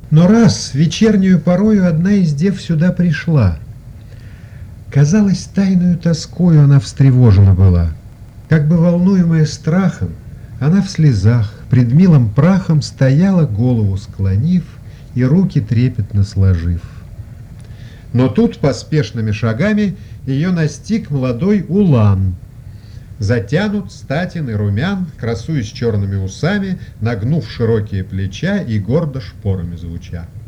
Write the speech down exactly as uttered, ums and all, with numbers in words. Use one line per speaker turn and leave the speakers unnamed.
Но раз вечернюю порою одна из дев сюда пришла. Казалось, тайною тоскою она встревожена была. Как бы волнуемая страхом, она в слезах, пред милым прахом стояла, голову склонив и руки трепетно сложив. Но тут поспешными шагами ее настиг молодой улан. Затянут, статен и румян, красуясь черными усами, нагнув широкие плеча и гордо шпорами звуча.